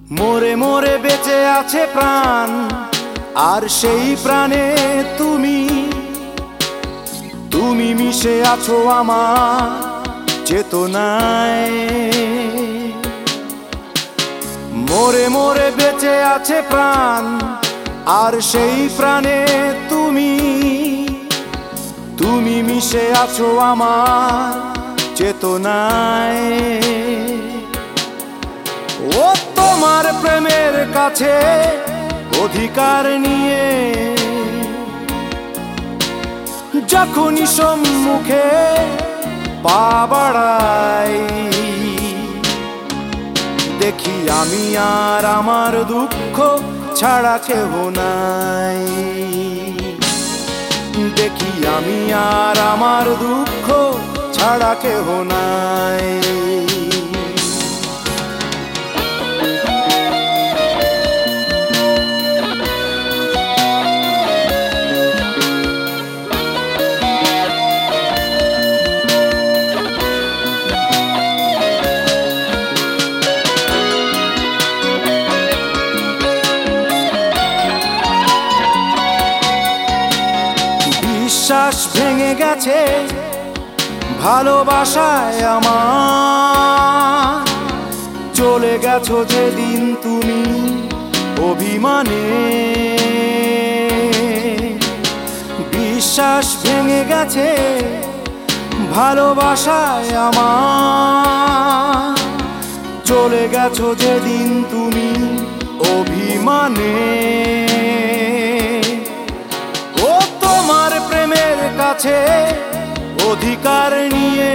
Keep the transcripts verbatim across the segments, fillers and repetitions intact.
মোরে মোরে বেঁচে আছে প্রাণ, আর সেই প্রাণে তুমি তুমি মিশে আছো আমার চেতনায়। মোরে মোরে বেঁচে আছে প্রাণ, আর সেই প্রাণে তুমি তুমি মিশে আছো আমার চেতনায়। ও তোমার প্রেমের কাছে অধিকার নিয়ে যখনই সম্মুখে পা বাড়াই, দেখি আমি আর আমার দুঃখ ছাড়া কেহ নাই। দেখি আমি আর আমার দুঃখ ছাড়া কেহ নাই। বিশ্বাস ভেঙে গেছে ভালোবাসায় আমার, চলে গেছো যেদিন তুমি অভিমানে। বিশ্বাস ভেঙে গেছে ভালোবাসায় আমার, চলে গেছো যেদিন তুমি অভিমানে। ও তোমার প্রেমের কাছে অধিকার নিয়ে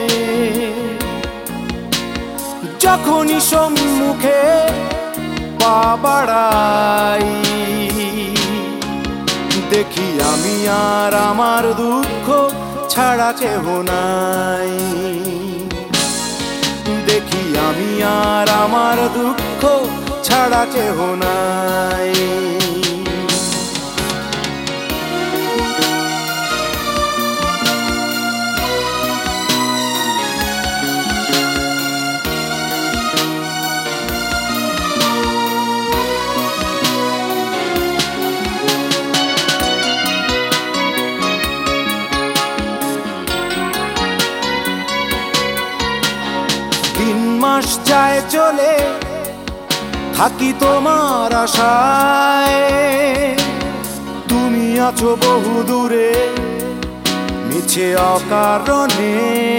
যখনই সম্মুখে পা বাড়াই, দেখি আমি আর আমার দুঃখ ছাড়া কেহ নাই। দেখি আমি আর আমার দুঃখ ছাড়া কেহ নাই। তিন মাস যায় চলে থাকি তোমার আশায়, তুমি আছো বহু দূরে মিছে অকারণে।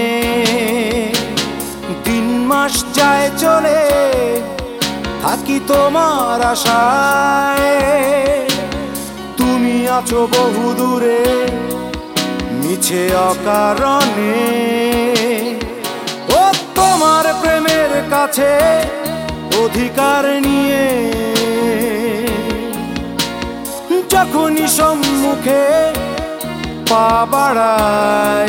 তিন মাস যায় চলে থাকি তোমার আশায়, তুমি আছো বহু দূরে মিছে অকারণে। ও তোমার প্রেমের কাছে অধিকার নিয়ে যখনই সম্মুখে পা বাড়াই,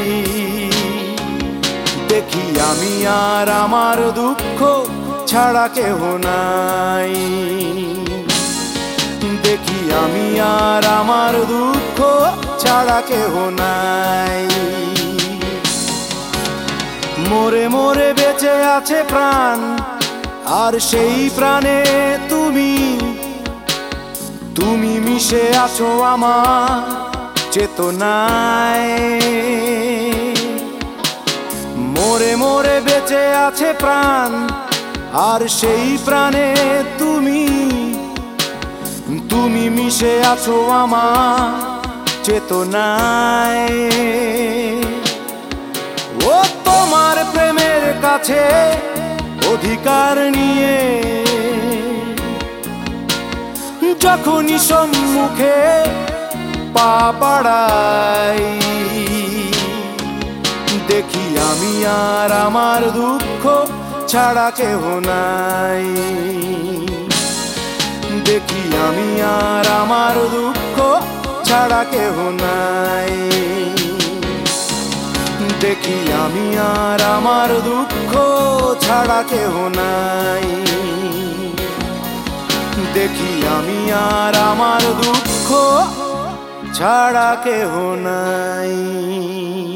দেখি আমি আর আমার দুঃখ ছাড়া কেহ নাই। দেখি আমি আর আমার দুঃখ ছাড়া কেহ নাই। মোরে মোরে বেঁচে আছে প্রাণ, আর সেই প্রাণে তুমি তুমি মিশে আছো আমার চেতনায়। মোরে মোরে বেঁচে আছে প্রাণ, আর সেই প্রাণে তুমি তুমি মিশে আছো আমার চেতনায়। ও তোমার প্রেমের কাছে অধিকার নিয়ে যখনই সম্মুখে পা বাড়াই, দেখি আমি আর আমার দুঃখ ছাড়া কেহ নাই। দেখি আমি আর আমার দুঃখ ছাড়া কেহ নাই। দেখি আমি আর আমার দুঃখ ছাড়া কেহ নাই। দেখি আমি আর আমার দুঃখ ছাড়া কেহ নাই।